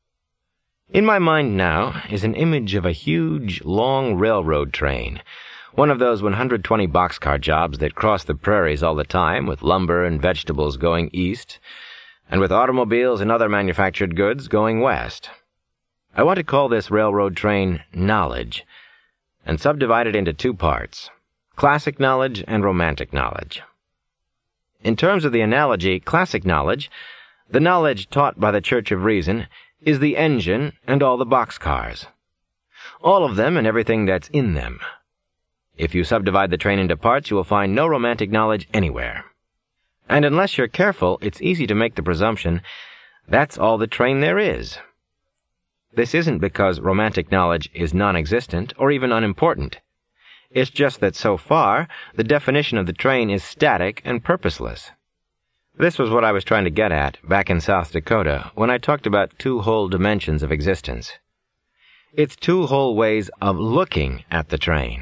In my mind now is an image of a huge, long railroad train, one of those 120 boxcar jobs that cross the prairies all the time with lumber and vegetables going east, and with automobiles and other manufactured goods going west. I want to call this railroad train knowledge, and subdivide it into two parts, classic knowledge and romantic knowledge. In terms of the analogy, classic knowledge, the knowledge taught by the Church of Reason, is the engine and all the boxcars. All of them and everything that's in them. If you subdivide the train into parts, you will find no romantic knowledge anywhere. And unless you're careful, it's easy to make the presumption that's all the train there is. This isn't because romantic knowledge is non-existent or even unimportant. It's just that so far, the definition of the train is static and purposeless. This was what I was trying to get at back in South Dakota when I talked about two whole dimensions of existence. It's two whole ways of looking at the train.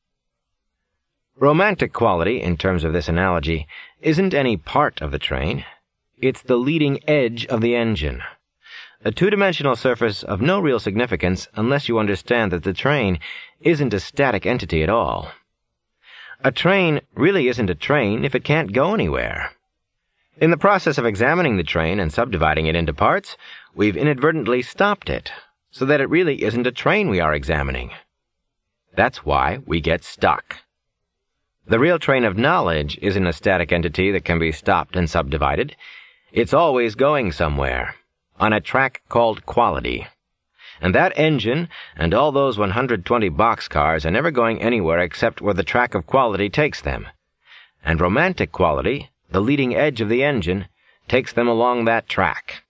Romantic quality, in terms of this analogy, isn't any part of the train. It's the leading edge of the engine. A two-dimensional surface of no real significance unless you understand that the train isn't a static entity at all. A train really isn't a train if it can't go anywhere. In the process of examining the train and subdividing it into parts, we've inadvertently stopped it, so that it really isn't a train we are examining. That's why we get stuck. The real train of knowledge isn't a static entity that can be stopped and subdivided. It's always going somewhere, on a track called quality. And that engine and all those 120 boxcars are never going anywhere except where the track of quality takes them. And romantic quality, the leading edge of the engine, takes them along that track.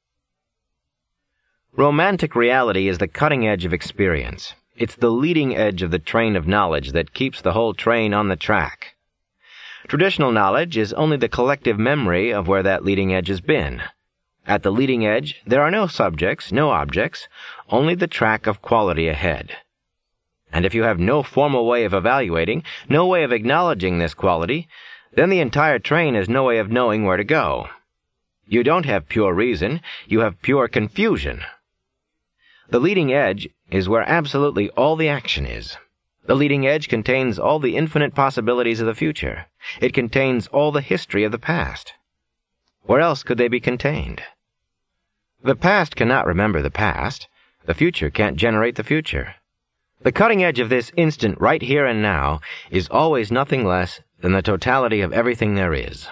Romantic reality is the cutting edge of experience. It's the leading edge of the train of knowledge that keeps the whole train on the track. Traditional knowledge is only the collective memory of where that leading edge has been, At the leading edge, there are no subjects, no objects, only the track of quality ahead. And if you have no formal way of evaluating, no way of acknowledging this quality, then the entire train has no way of knowing where to go. You don't have pure reason, you have pure confusion. The leading edge is where absolutely all the action is. The leading edge contains all the infinite possibilities of the future. It contains all the history of the past. Where else could they be contained? The past cannot remember the past. The future can't generate the future. The cutting edge of this instant right here and now is always nothing less than the totality of everything there is.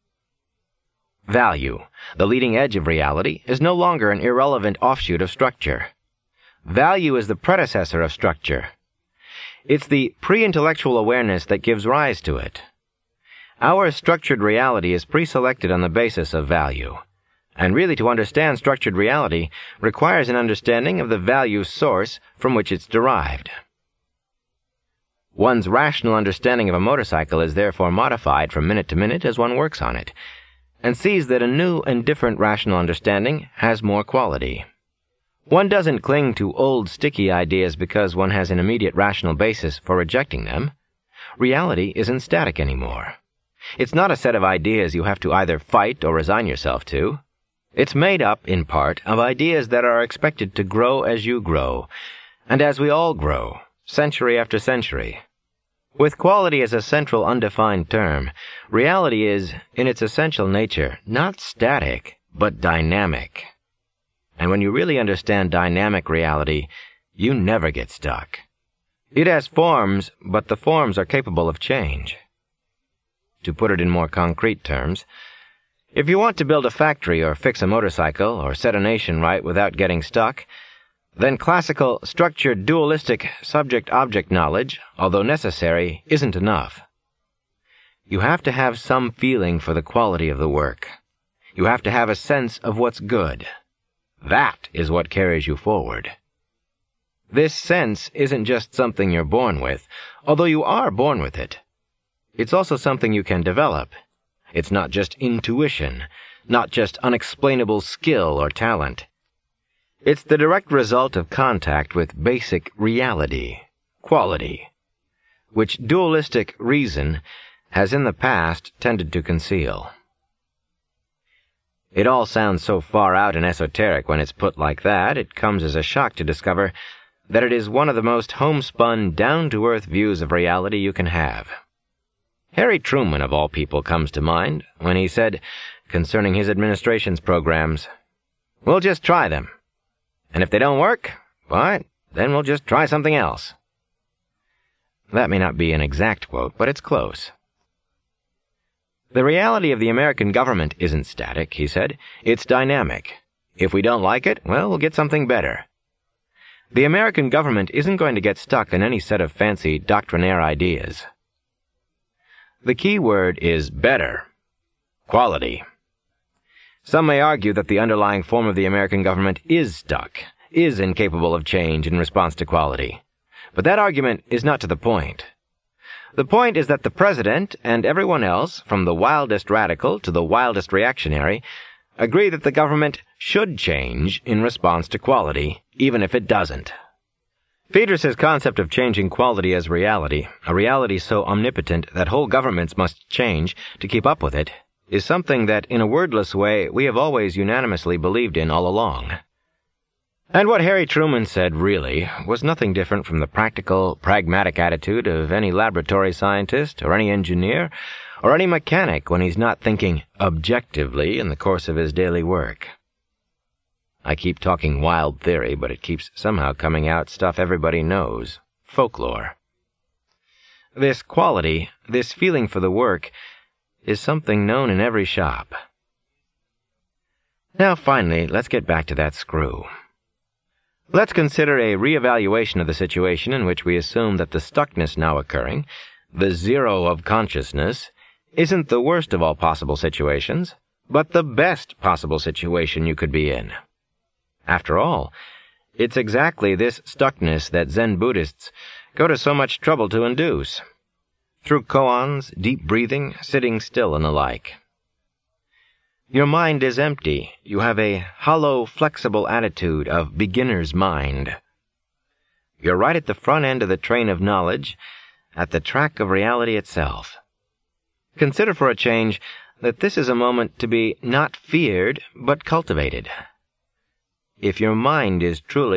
Value, the leading edge of reality, is no longer an irrelevant offshoot of structure. Value is the predecessor of structure. It's the pre-intellectual awareness that gives rise to it. Our structured reality is pre-selected on the basis of value, and really to understand structured reality requires an understanding of the value source from which it's derived. One's rational understanding of a motorcycle is therefore modified from minute to minute as one works on it, and sees that a new and different rational understanding has more quality. One doesn't cling to old sticky ideas because one has an immediate rational basis for rejecting them. Reality isn't static anymore. It's not a set of ideas you have to either fight or resign yourself to. It's made up, in part, of ideas that are expected to grow as you grow, and as we all grow, century after century. With quality as a central undefined term, reality is, in its essential nature, not static, but dynamic. And when you really understand dynamic reality, you never get stuck. It has forms, but the forms are capable of change. To put it in more concrete terms, if you want to build a factory or fix a motorcycle or set a nation right without getting stuck, then classical, structured, dualistic subject-object knowledge, although necessary, isn't enough. You have to have some feeling for the quality of the work. You have to have a sense of what's good. That is what carries you forward. This sense isn't just something you're born with, although you are born with it. It's also something you can develop. It's not just intuition, not just unexplainable skill or talent. It's the direct result of contact with basic reality, quality, which dualistic reason has in the past tended to conceal. It all sounds so far out and esoteric when it's put like that, it comes as a shock to discover that it is one of the most homespun, down-to-earth views of reality you can have. Harry Truman, of all people, comes to mind when he said, concerning his administration's programs, "We'll just try them. And if they don't work, why, then we'll just try something else." That may not be an exact quote, but it's close. The reality of the American government isn't static, he said. It's dynamic. If we don't like it, well, we'll get something better. The American government isn't going to get stuck in any set of fancy doctrinaire ideas. The key word is better. Quality. Some may argue that the underlying form of the American government is stuck, is incapable of change in response to quality. But that argument is not to the point. The point is that the president and everyone else, from the wildest radical to the wildest reactionary, agree that the government should change in response to quality, even if it doesn't. Phaedrus's concept of changing quality as reality, a reality so omnipotent that whole governments must change to keep up with it, is something that, in a wordless way, we have always unanimously believed in all along. And what Harry Truman said, really, was nothing different from the practical, pragmatic attitude of any laboratory scientist, or any engineer, or any mechanic when he's not thinking objectively in the course of his daily work. I keep talking wild theory, but it keeps somehow coming out stuff everybody knows. Folklore. This quality, this feeling for the work, is something known in every shop. Now, finally, let's get back to that screw. Let's consider a re-evaluation of the situation in which we assume that the stuckness now occurring, the zero of consciousness, isn't the worst of all possible situations, but the best possible situation you could be in. After all, it's exactly this stuckness that Zen Buddhists go to so much trouble to induce, through koans, deep breathing, sitting still, and the like. Your mind is empty. You have a hollow, flexible attitude of beginner's mind. You're right at the front end of the train of knowledge, at the track of reality itself. Consider for a change that this is a moment to be not feared, but cultivated. If your mind is truly